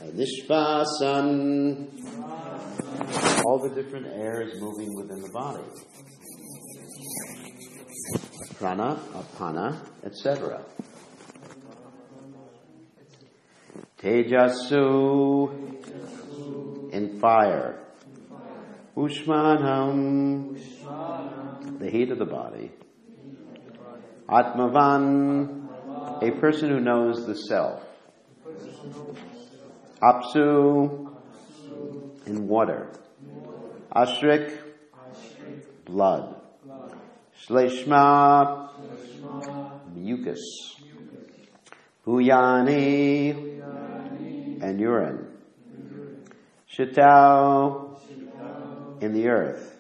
Nishvasan. All the different airs moving within the body. Prana, apana, etc. Tejasu, in fire. Ushmanam, the heat of the body. Atmavan, a person who knows the self. Apsu, in water. Ashrik, blood. Shleshma, mucus. Huyani, and urine. Shitao, in the earth.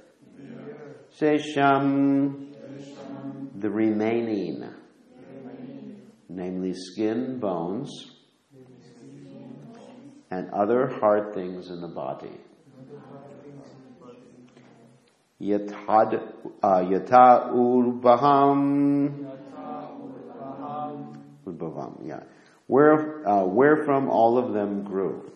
Sesham, the remaining, namely skin, bones, and other hard things in the body. Yata ulbaham, yeah. Wherefrom all of them grew.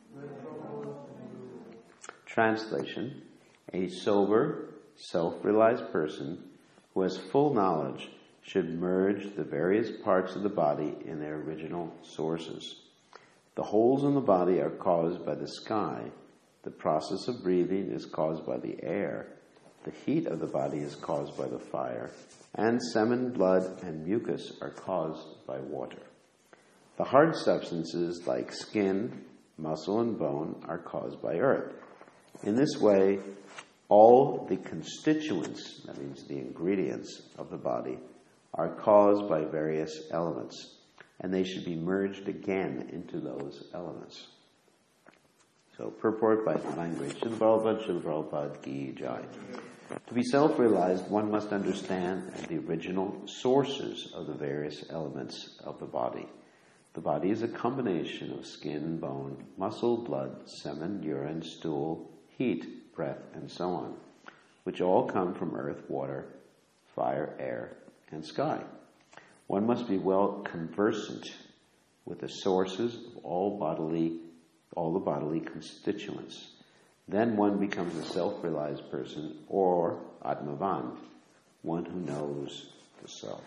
Translation: a sober, self-realized person who has full knowledge should merge the various parts of the body in their original sources. The holes in the body are caused by the sky. The process of breathing is caused by the air. The heat of the body is caused by the fire. And semen, blood, and mucus are caused by water. The hard substances like skin, muscle, and bone are caused by earth. In this way, all the constituents, that means the ingredients of the body, are caused by various elements, and they should be merged again into those elements. So, purport by the language. Srila Prabhupada Ki Jai. To be self-realized, one must understand the original sources of the various elements of the body. The body is a combination of skin, bone, muscle, blood, semen, urine, stool, heat, breath, and so on, which all come from earth, water, fire, air, and sky. One must be well conversant with the sources of all the bodily constituents. Then one becomes a self-realized person, or Atmavan, one who knows the self.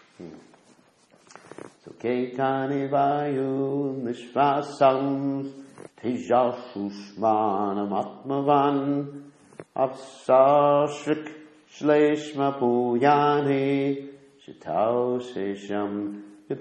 So, Ketani Vayu Nishvasam Tejasushmanam Atmavan Apsashrik Shleshma Puyani Shitao Sesham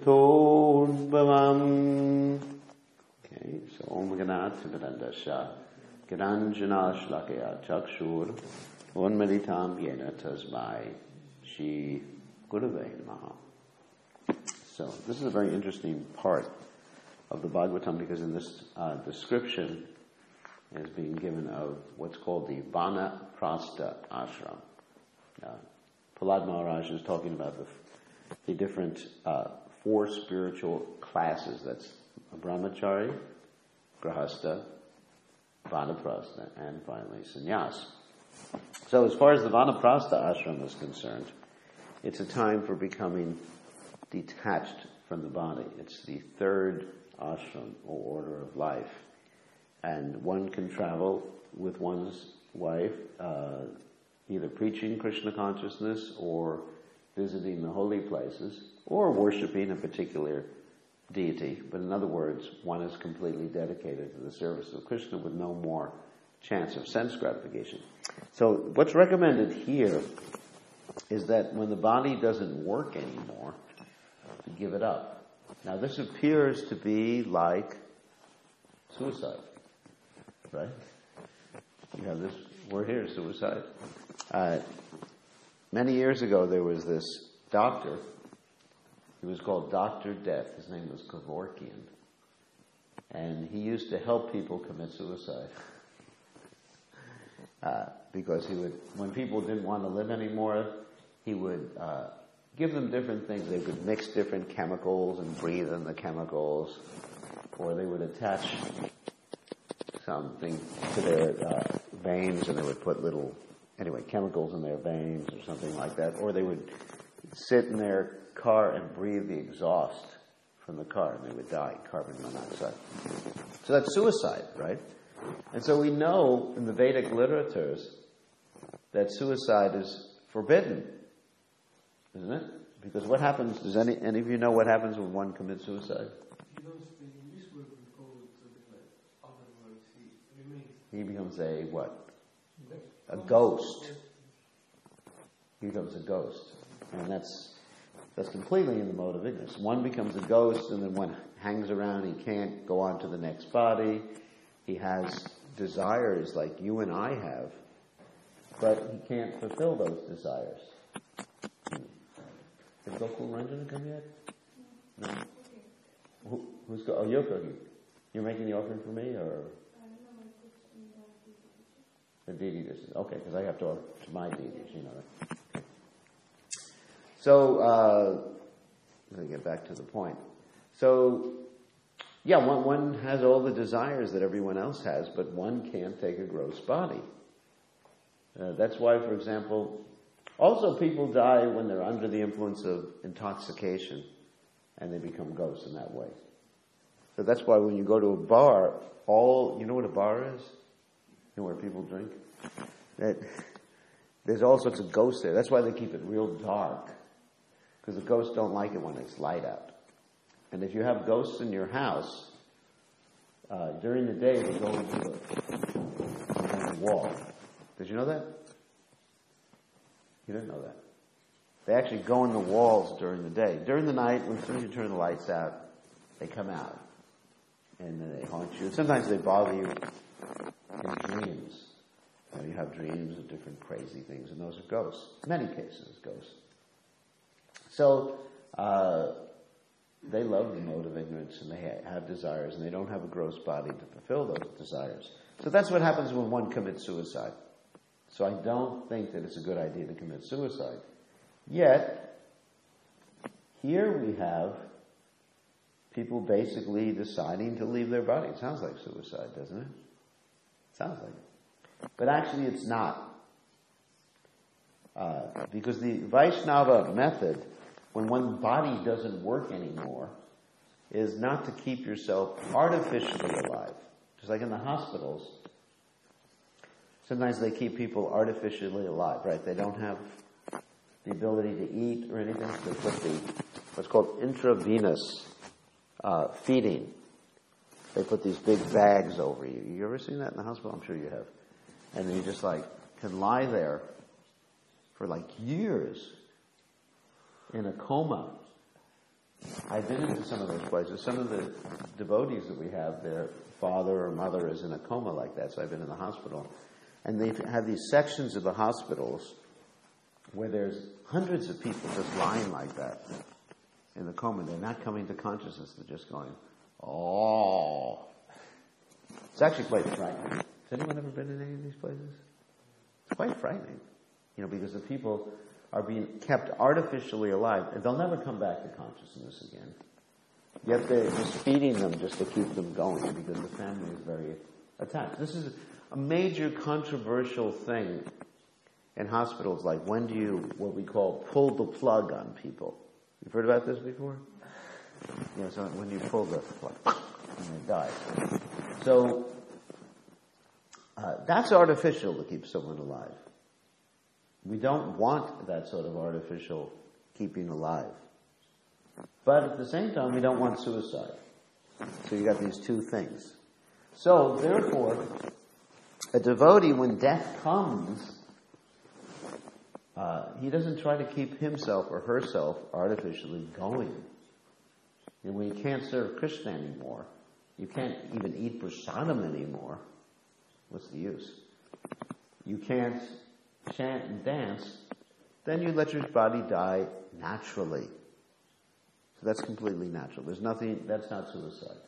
Yatodbhavam. Okay, so Om Ganat Siddhandasha Gananjana Shlakaya Chakshur Unmaditam Yena Tasmai Shri Gurave Namaha. So this is a very interesting part of the Bhagavatam, because in this description is being given of what's called the Vanaprastha ashram. Prahlad Maharaj is talking about the different 4 spiritual classes. That's Brahmachari, Grahastha, Vanaprastha, and finally Sannyas. So as far as the Vanaprastha ashram is concerned, it's a time for becoming detached from the body. It's the 3rd ashram, or order of life. And one can travel with one's wife, either preaching Krishna consciousness, or visiting the holy places, or worshipping a particular deity. But in other words, one is completely dedicated to the service of Krishna with no more chance of sense gratification. So what's recommended here is that when the body doesn't work anymore, to give it up. Now this appears to be like suicide, right? You have this word here, suicide. Many years ago there was this doctor. He was called Dr. Death. His name was Kevorkian. And he used to help people commit suicide. Because he would, when people didn't want to live anymore, he would give them different things. They could mix different chemicals and breathe in the chemicals, or they would attach something to their veins, and they would put chemicals in their veins or something like that, or they would sit in their car and breathe the exhaust from the car, and they would die, carbon monoxide. So that's suicide, right? And so we know in the Vedic literatures that suicide is forbidden, isn't it? Because what happens, does any of you know what happens when one commits suicide? He becomes a what? A ghost. He becomes a ghost. And that's completely in the mode of ignorance. One becomes a ghost, and then one hangs around. He can't go on to the next body. He has desires like you and I have, but he can't fulfill those desires. Did Gokul Ranjana come yet? No? You're cooking. You're making the offering for me, or? The deity dishes. Okay, because I have to offer to my deities, you know that. Okay. So, let me get back to the point. So, yeah, one has all the desires that everyone else has, but one can't take a gross body. That's why, for example, also people die when they're under the influence of intoxication, and they become ghosts in that way. So that's why when you go to a bar, you know what a bar is? You know where people drink? There's all sorts of ghosts there. That's why they keep it real dark. Because the ghosts don't like it when it's light out. And if you have ghosts in your house, during the day they go into the wall. Did you know that? You didn't know that. They actually go in the walls during the day. During the night, as soon as you turn the lights out, they come out. And then they haunt you. And sometimes they bother you in dreams. You have dreams of different crazy things, and those are ghosts. In many cases, ghosts. So, they love the mode of ignorance, and they have desires, and they don't have a gross body to fulfill those desires. So that's what happens when one commits suicide. So I don't think that it's a good idea to commit suicide. Yet, here we have people basically deciding to leave their body. It sounds like suicide, doesn't it? Sounds like it. But actually it's not. Because the Vaishnava method, when one body doesn't work anymore, is not to keep yourself artificially alive. Just like in the hospitals, sometimes they keep people artificially alive, right? They don't have the ability to eat or anything, so they put what's called intravenous feeding. They put these big bags over you. You ever seen that in the hospital? I'm sure you have. And then you just can lie there for years in a coma. I've been into some of those places. Some of the devotees that we have, their father or mother is in a coma like that, so I've been in the hospital. And they have these sections of the hospitals where there's hundreds of people just lying like that in the coma. They're not coming to consciousness. They're just going, oh. It's actually quite frightening. Has anyone ever been in any of these places? It's quite frightening, because the people are being kept artificially alive, and they'll never come back to consciousness again. Yet they're just feeding them just to keep them going, because the family is very attached. This is a major controversial thing in hospitals, like when do you, what we call, pull the plug on people. You've heard about this before? Yeah, so when you pull the plug, and they die. So, that's artificial to keep someone alive. We don't want that sort of artificial keeping alive. But at the same time, we don't want suicide. So you got these two things. So, therefore, a devotee, when death comes, he doesn't try to keep himself or herself artificially going. When you can't serve Krishna anymore, you can't even eat prasadam anymore, what's the use? You can't chant and dance, then you let your body die naturally. So that's completely natural. There's nothing, that's not suicide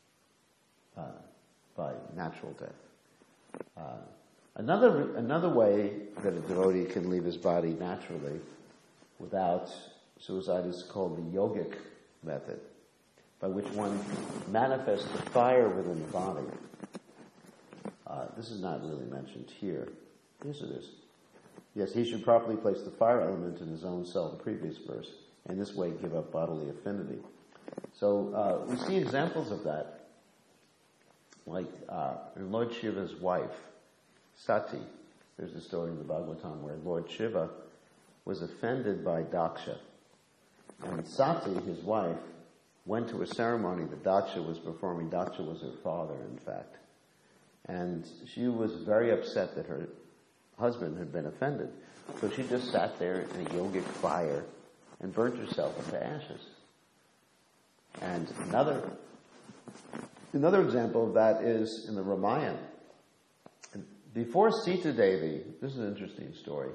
by natural death. Another way that a devotee can leave his body naturally without suicide is called the yogic method, by which one manifests the fire within the body. This is not really mentioned here. Yes, it is. Yes, he should properly place the fire element in his own cell, the previous verse, and this way give up bodily affinity. So we see examples of that, like Lord Shiva's wife, Sati. There's a story in the Bhagavatam where Lord Shiva was offended by Daksha. And Sati, his wife, went to a ceremony that Daksha was performing. Daksha was her father, in fact. And she was very upset that her husband had been offended. So she just sat there in a yogic fire and burnt herself into ashes. And another example of that is in the Ramayana. Before Sita Devi, this is an interesting story.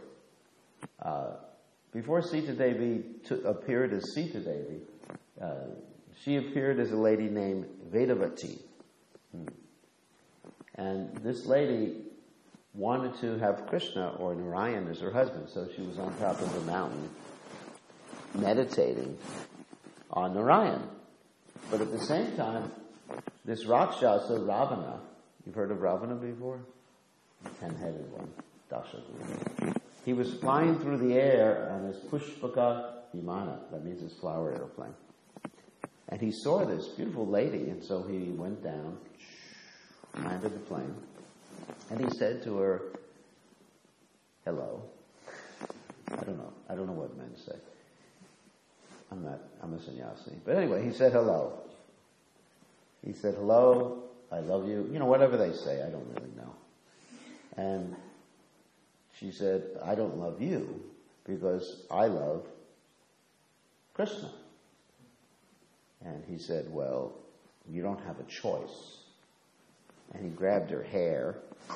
Before Sita Devi appeared as Sita Devi, she appeared as a lady named Vedavati. And this lady wanted to have Krishna or Narayan as her husband, so she was on top of the mountain meditating on Narayan. But at the same time, this Rakshasa, Ravana, you've heard of Ravana before? The 10-headed one, Dasha. He was flying through the air on his Pushpaka Vimana, that means his flower airplane. And he saw this beautiful lady, and so he went down, landed the plane, and he said to her, hello. I don't know what men say. I'm a sannyasi. But anyway, he said hello. He said, hello, I love you. Whatever they say, I don't really know. And she said, I don't love you because I love Krishna. And he said, well, you don't have a choice. And he grabbed her hair,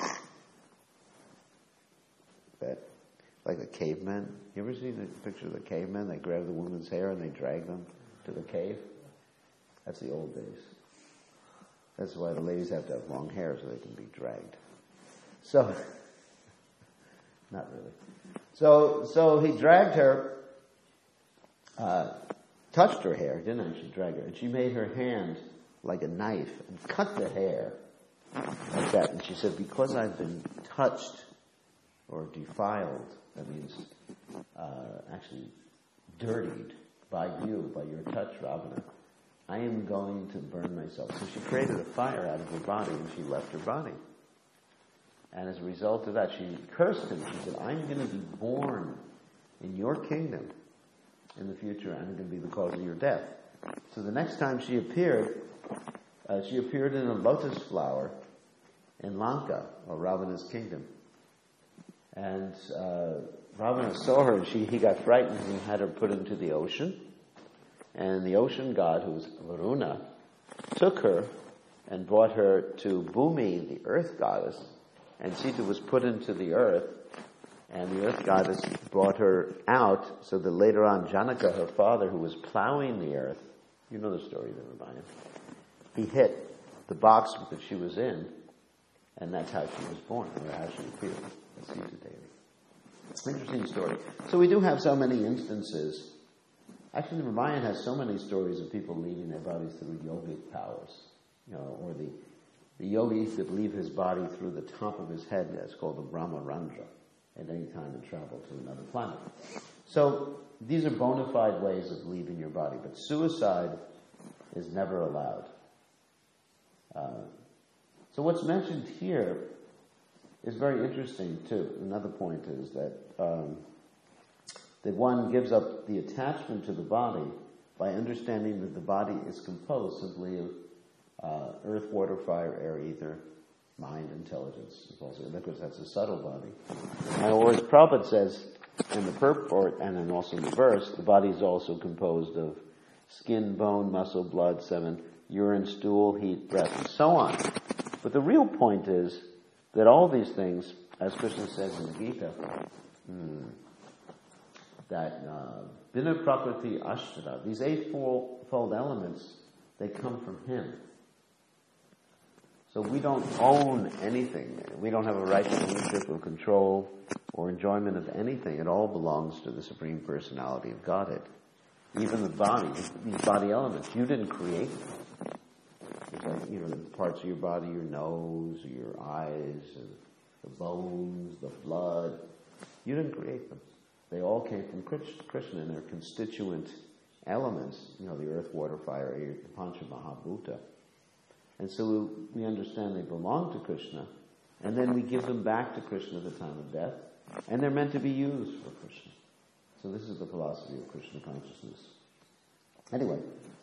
like the cavemen. You ever see the picture of the cavemen? They grab the woman's hair and they drag them to the cave. That's the old days. That's why the ladies have to have long hair so they can be dragged. So, not really. So he dragged her, touched her hair, didn't actually drag her, and she made her hand like a knife and cut the hair like that. And she said, because I've been touched or defiled, that means actually dirtied by you, by your touch, Ravana, I am going to burn myself. So she created a fire out of her body and she left her body. And as a result of that, she cursed him. She said, I'm going to be born in your kingdom in the future and I'm going to be the cause of your death. So the next time she appeared in a lotus flower in Lanka, or Ravana's kingdom. And Ravana saw her and he got frightened and he had her put into the ocean. And the ocean god, who was Varuna, took her and brought her to Bhumi, the earth goddess. And Sita was put into the earth, and the earth goddess brought her out, so that later on Janaka, her father, who was plowing the earth, you know the story of the Ramayana, he hit the box that she was in, and that's how she was born, or how she appeared, as Sita Devi. Interesting story. So we do have so many instances. Actually, the Ramayana has so many stories of people leaving their bodies through yogic powers, or the yogi could leave his body through the top of his head. That's called the Brahmarandra at any time and travel to another planet. So these are bona fide ways of leaving your body, but suicide is never allowed. So what's mentioned here is very interesting too. Another point is that one gives up the attachment to the body by understanding that the body is composed simply of earth, water, fire, air, ether, mind, intelligence. Also, because that's a subtle body. And or as Prabhupada says in the purport and then also in the verse, the body is also composed of skin, bone, muscle, blood, seven, urine, stool, heat, breath, and so on. But the real point is that all these things, as Krishna says in the Gita, that Bina Prakriti Ashtara, these eightfold elements, they come from Him. So we don't own anything. We don't have a right to ownership or control or enjoyment of anything. It all belongs to the Supreme Personality of Godhead. Even the body, these body elements, you didn't create them. It's like, the parts of your body, your nose, your eyes, the bones, the blood. You didn't create them. They all came from Krishna and their constituent elements, the earth, water, fire, air, the Pancha Mahabhuta. And so we understand they belong to Krishna, and then we give them back to Krishna at the time of death, and they're meant to be used for Krishna. So this is the philosophy of Krishna consciousness. Anyway,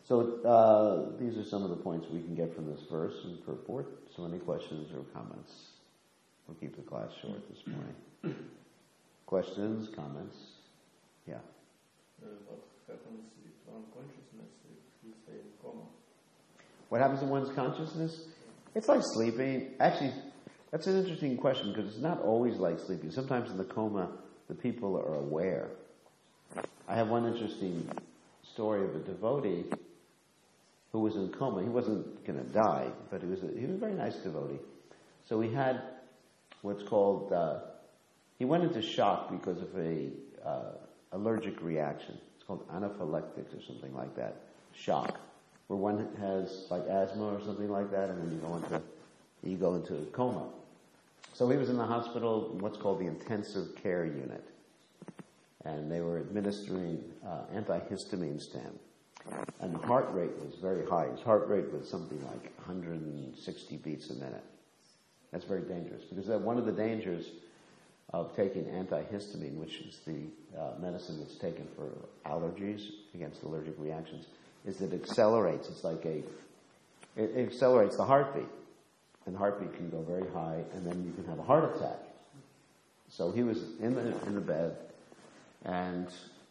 so these are some of the points we can get from this verse and purport. So any questions or comments? We'll keep the class short this morning. Questions, comments? Yeah. What happens with one's consciousness if you stay in coma? What happens in one's consciousness? It's like sleeping. Actually, that's an interesting question because it's not always like sleeping. Sometimes in the coma, the people are aware. I have one interesting story of a devotee who was in coma. He wasn't going to die, but he was a very nice devotee. So he had what's called, he went into shock because of a allergic reaction. It's called anaphylactics or something like that. Shock. Where one has like asthma or something like that, and then you go into a coma. So he was in the hospital, in what's called the intensive care unit. And they were administering antihistamine stem. And the heart rate was very high. His heart rate was something like 160 beats a minute. That's very dangerous, because one of the dangers of taking antihistamine, which is the medicine that's taken for allergies, against allergic reactions, is that it accelerates. It's like it accelerates the heartbeat. And the heartbeat can go very high, and then you can have a heart attack. So he was in the bed, and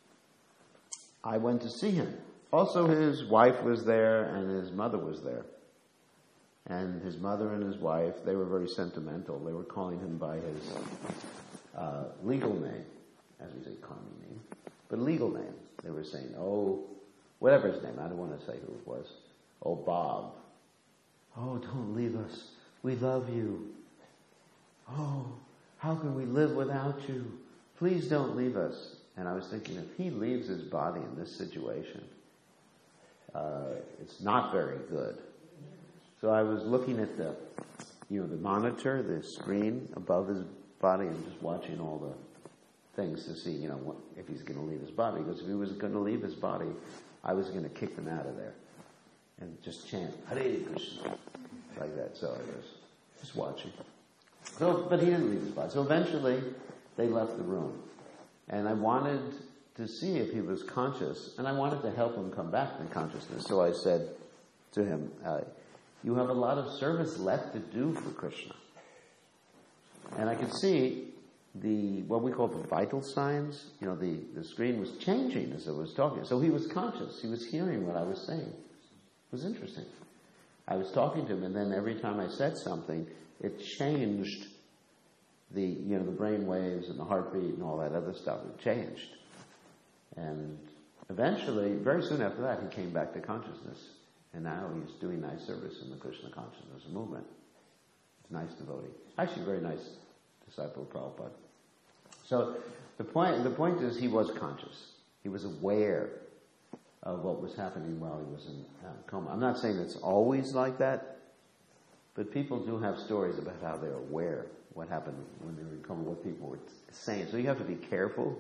I went to see him. Also, his wife was there, and his mother was there. And his mother and his wife, they were very sentimental. They were calling him by his legal name, as we say, common name, but legal name. They were saying, oh, whatever his name, I don't want to say who it was. Oh, Bob. Oh, don't leave us. We love you. Oh, how can we live without you? Please don't leave us. And I was thinking, if he leaves his body in this situation, it's not very good. So I was looking at the monitor, the screen above his body, and just watching all the things to see, if he's going to leave his body. Because if he was going to leave his body, I was going to kick him out of there and just chant Hare Krishna like that. So I was just watching. So, but he didn't leave his body. So eventually, they left the room, and I wanted to see if he was conscious, and I wanted to help him come back to consciousness. So I said to him, you have a lot of service left to do for Krishna. And I could see what we call the vital signs. The screen was changing as I was talking. So he was conscious. He was hearing what I was saying. It was interesting. I was talking to him, and then every time I said something, it changed the brain waves and the heartbeat and all that other stuff. It changed. And eventually, very soon after that, he came back to consciousness. And now he's doing nice service in the Krishna consciousness movement. It's a nice devotee. Actually, a very nice disciple of Prabhupada. So the point is, he was conscious. He was aware of what was happening while he was in coma. I'm not saying it's always like that, but people do have stories about how they're aware what happened when they were in coma, what people were saying. So you have to be careful.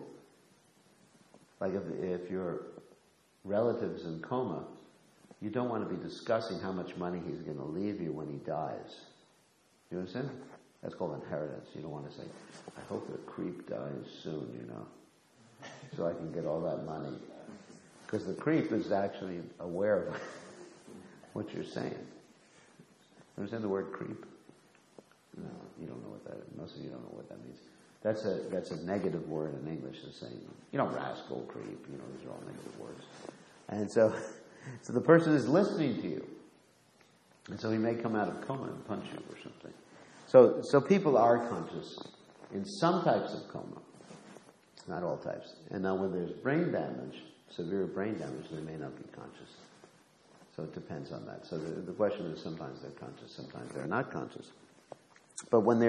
Like if your relative's in coma, you don't want to be discussing how much money he's going to leave you when he dies. You understand? That's called inheritance. You don't want to say, I hope the creep dies soon, so I can get all that money. Because the creep is actually aware of what you're saying. Understand the word creep? No, you don't know what that is. Most of you don't know what that means. That's a negative word in English. It's saying, rascal, creep, these are all negative words. And so the person is listening to you. And so he may come out of coma and punch you or something. So people are conscious in some types of coma. Not all types. And now when there's brain damage, severe brain damage, they may not be conscious. So it depends on that. So the question is, sometimes they're conscious, sometimes they're not conscious. But when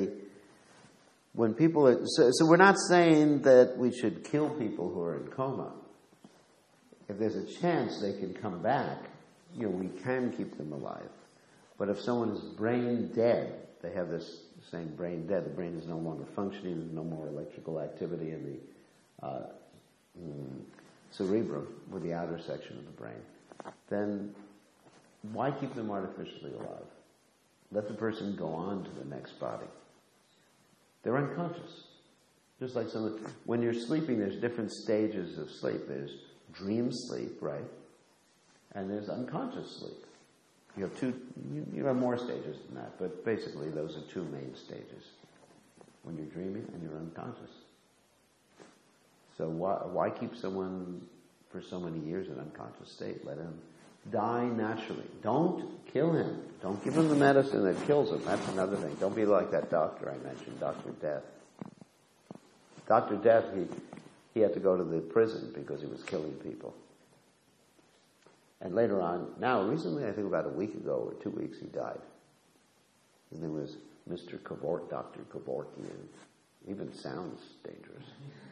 people are, so we're not saying that we should kill people who are in coma. If there's a chance they can come back, we can keep them alive. But if someone is brain dead, they have this saying brain dead, the brain is no longer functioning, there's no more electrical activity in the... cerebrum, with the outer section of the brain, then why keep them artificially alive? Let the person go on to the next body. They're unconscious. Just like when you're sleeping, there's different stages of sleep. There's dream sleep, right? And there's unconscious sleep. You have you have more stages than that, but basically those are two main stages. When you're dreaming and you're unconscious. So why keep someone for so many years in unconscious state? Let him die naturally. Don't kill him. Don't give him the medicine that kills him. That's another thing. Don't be like that doctor I mentioned, Dr. Death. Dr. Death, he had to go to the prison because he was killing people. And later on, recently, I think about a week ago or 2 weeks, he died. His name was Mr. Kevorkian, Dr. Kevorkian. Even sounds dangerous.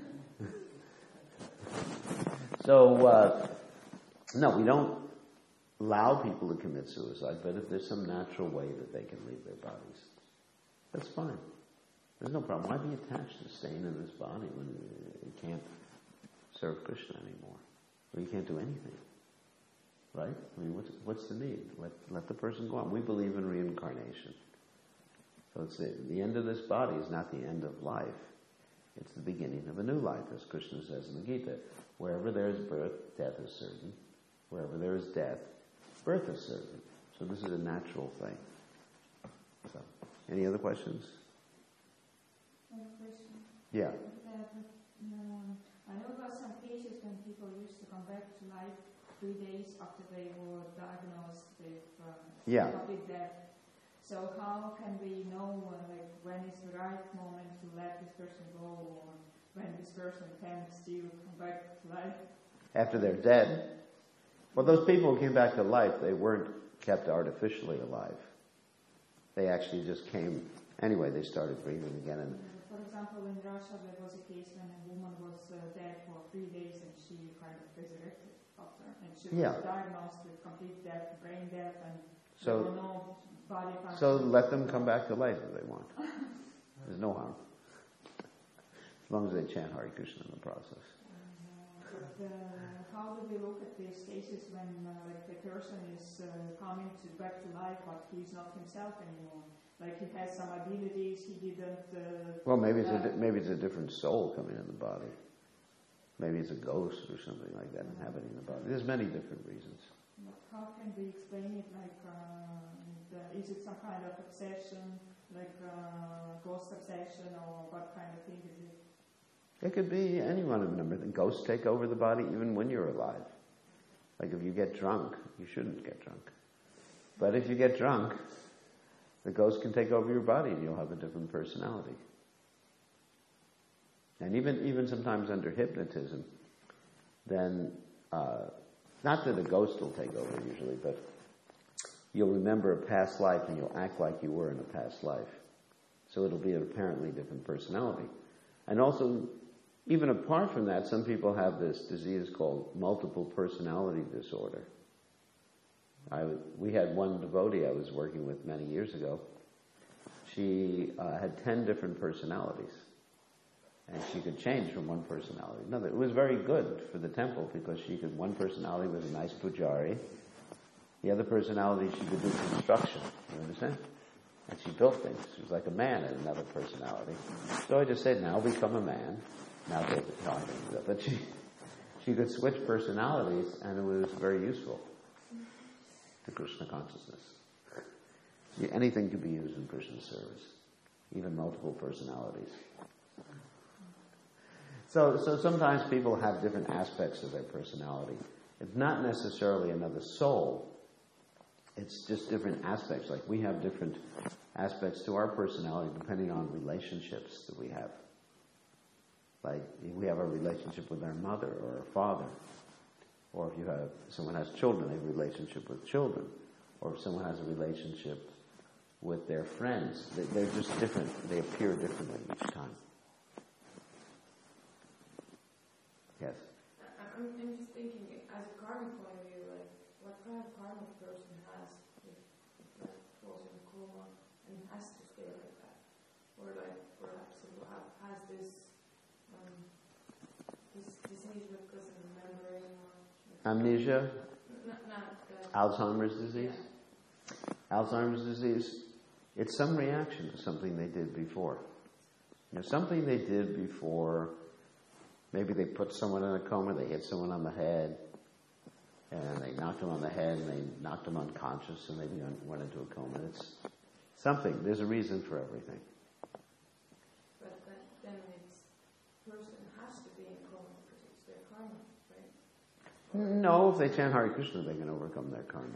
So, no, we don't allow people to commit suicide, but if there's some natural way that they can leave their bodies, that's fine. There's no problem. Why be attached to staying in this body when you can't serve Krishna anymore? Or you can't do anything? Right? I mean, what's the need? Let the person go on. We believe in reincarnation. So it's the end of this body is not the end of life. It's the beginning of a new life, as Krishna says in the Gita. Wherever there is birth, death is certain. Wherever there is death, birth is certain. So this is a natural thing. So, any other questions? I have a question. Yeah. I know about some cases when people used to come back to life 3 days after they were diagnosed with complete death. So how can we know when is the right moment to let this person go, or when this person can still come back to life? After they're dead? Well, those people who came back to life, they weren't kept artificially alive. They actually just came, anyway, they started breathing again. And for example, in Russia, there was a case when a woman was dead for 3 days and she kind of resurrected after. And she was diagnosed with complete death, brain death, and there were no body functions. So let them come back to life if they want. There's no harm. As long as they chant Hare Krishna in the process. How do we look at these cases when the person is coming back to life, but he's not himself anymore? Like he has some abilities, he didn't... well, maybe it's a different soul coming in the body. Maybe it's a ghost or something like that inhabiting the body. There's many different reasons. But how can we explain it? Is it some kind of obsession, like ghost obsession, or what kind of thing is it? It could be any one of them. Ghosts take over the body even when you're alive. Like if you get drunk, you shouldn't get drunk. But if you get drunk, the ghost can take over your body and you'll have a different personality. And even sometimes under hypnotism, then, not that a ghost will take over usually, but you'll remember a past life and you'll act like you were in a past life. So it'll be an apparently different personality. And also, even apart from that, some people have this disease called multiple personality disorder. We had one devotee I was working with many years ago. She had 10 different personalities. And she could change from one personality to another. It was very good for the temple because one personality was a nice pujari. The other personality, she could do construction. You understand? And she built things. She was like a man in another personality. So I just said, now become a man. Now go to talking. But she could switch personalities, and it was very useful to Krishna consciousness. Anything could be used in Krishna's service, even multiple personalities. So sometimes people have different aspects of their personality. It's not necessarily another soul. It's just different aspects. Like we have different aspects to our personality depending on relationships that we have. Like we have a relationship with our mother or our father. Or if someone has children, they have a relationship with children. Or if someone has a relationship with their friends, they're just different. They appear differently each time. Yes? I'm just thinking, as a karmic point of view, like, what kind of karma a person has if falls in a coma and has to stay like that? Or like, perhaps has this disease because of memory Amnesia? Alzheimer's Alzheimer's disease? Alzheimer's disease, it's some reaction to something they did before. Something they did before, maybe they put someone in a coma, they hit someone on the head, and they knocked them on the head, and they knocked them unconscious, and they went into a coma. It's something. There's a reason for everything. But then the person has to be in a coma because it's their karma, right? No, if they chant Hare Krishna, they can overcome their karma.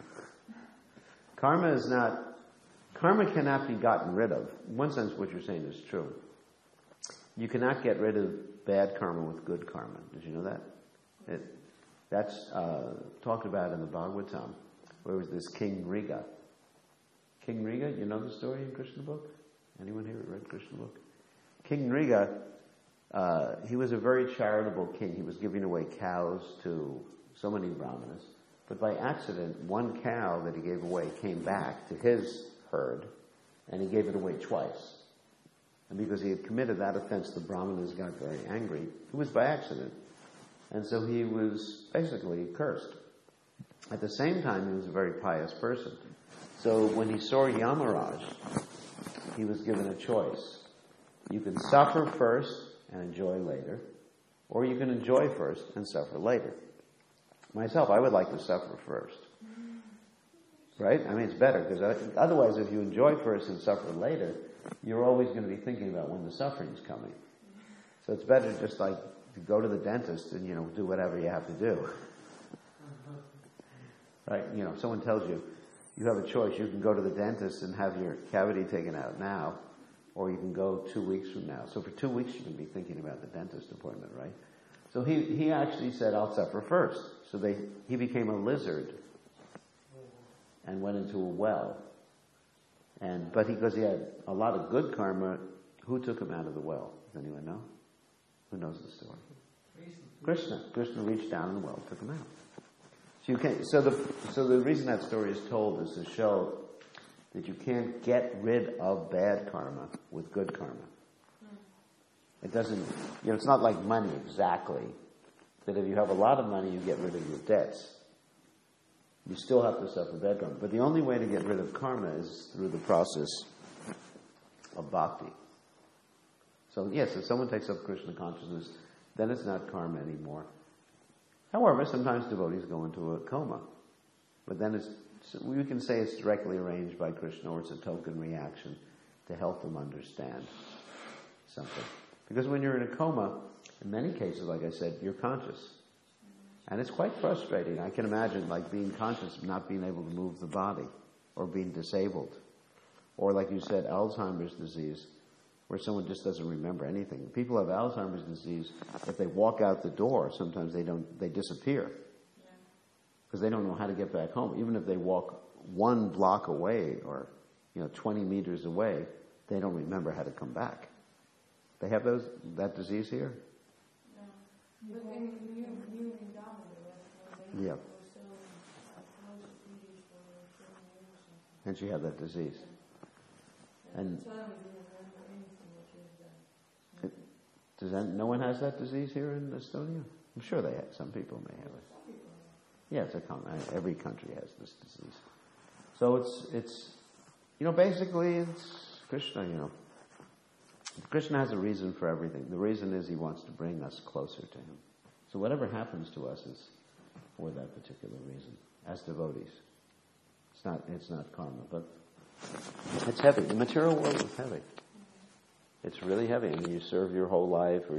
Karma cannot be gotten rid of. In one sense, what you're saying is true. You cannot get rid of bad karma with good karma. Did you know that? That's talked about in the Bhagavatam, where was this King Riga. King Riga, you know the story in Krishna book? Anyone here read Krishna book? King Riga, he was a very charitable king. He was giving away cows to so many brahmanas. But by accident, one cow that he gave away came back to his herd, and he gave it away twice. And because he had committed that offense, the brahmanas got very angry. It was by accident. And so he was basically cursed. At the same time, he was a very pious person. So when he saw Yamaraj, he was given a choice. You can suffer first and enjoy later, or you can enjoy first and suffer later. Myself, I would like to suffer first. Right? I mean, it's better, because otherwise if you enjoy first and suffer later, you're always going to be thinking about when the suffering's coming. So it's better just like to go to the dentist and, do whatever you have to do. Right? If someone tells you, you have a choice. You can go to the dentist and have your cavity taken out now, or you can go 2 weeks from now. So for 2 weeks you can be thinking about the dentist appointment, right? So he actually said, I'll suffer first. So he became a lizard and went into a well. But because he had a lot of good karma, who took him out of the well? Does anyone know? Who knows the story? Krishna. Krishna reached down in the well, took him out. So the reason that story is told is to show that you can't get rid of bad karma with good karma. It doesn't, it's not like money exactly, that if you have a lot of money, you get rid of your debts. You still have to suffer bad karma. But the only way to get rid of karma is through the process of bhakti. So yes, if someone takes up Krishna consciousness, then it's not karma anymore. However, sometimes devotees go into a coma. But then we can say it's directly arranged by Krishna, or it's a token reaction to help them understand something. Because when you're in a coma, in many cases, like I said, you're conscious. And it's quite frustrating. I can imagine like being conscious of not being able to move the body, or being disabled. Or like you said, Alzheimer's disease, where someone just doesn't remember anything. People have Alzheimer's disease, if they walk out the door, sometimes they disappear. Because they don't know how to get back home. Even if they walk 1 block away or 20 meters away, they don't remember how to come back. They have that disease here? No. But in New Vrindavan, yeah. was so close to British for 7 years or something. And she had that disease. And no one has that disease here in Estonia? I'm sure they have. Some people may have it. Yeah, it's every country has this disease. So it's basically it's Krishna, Krishna has a reason for everything. The reason is he wants to bring us closer to him. So whatever happens to us is for that particular reason, as devotees. It's not karma, but it's heavy. The material world is heavy. It's really heavy. I mean, you serve your whole life, or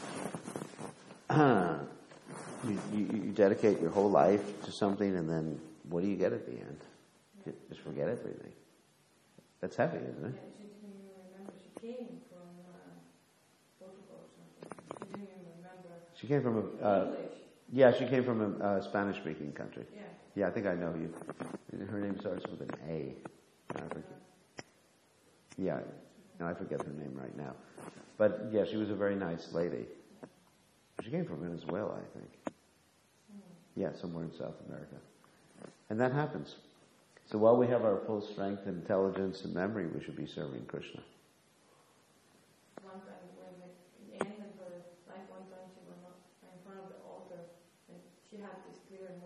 you dedicate your whole life to something, and then what do you get at the end? You just forget everything. That's heavy, isn't it? Yeah, she didn't even remember. She came from Portugal or something. She didn't even remember. She came from English. Yeah, she came from a Spanish-speaking country. Yeah. Yeah, I think I know you. Her name starts with an A. I forget. Yeah, no, I forget her name right now. But yeah, she was a very nice lady. She came from Venezuela, I think. Yeah, somewhere in South America. And that happens. So while we have our full strength and intelligence and memory, we should be serving Krishna. One time when the end of her life, one time she went up in front of the altar, and she had this clear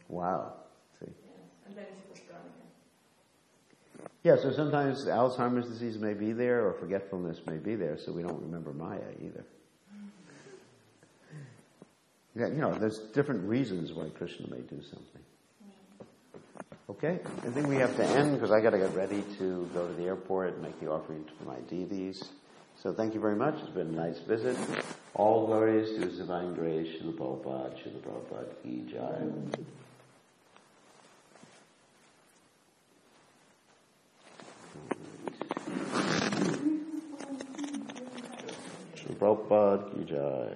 Wow. See. Yeah. And then she was gone again. Yeah, so sometimes Alzheimer's disease may be there or forgetfulness may be there, so we don't remember Maya either. Yeah, there's different reasons why Krishna may do something. Okay, I think we have to end because I got to get ready to go to the airport and make the offering to my deities. So thank you very much. It's been a nice visit. All glories to His Divine Grace, Srila Prabhupada Ki Jai. Srila Prabhupada Ki Jai.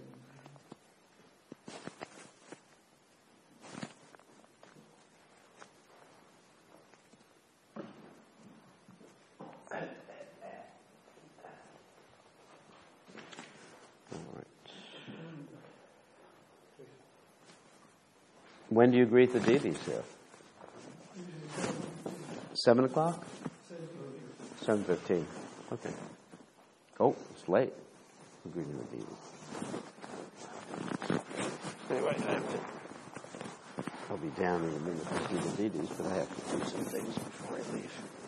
When do you greet the deities here? 7 o'clock? 7:15. Okay. Oh, it's late. I'm greeting the deities. Anyway, I'll be down in a minute to see the deities, but I have to do some things before I leave.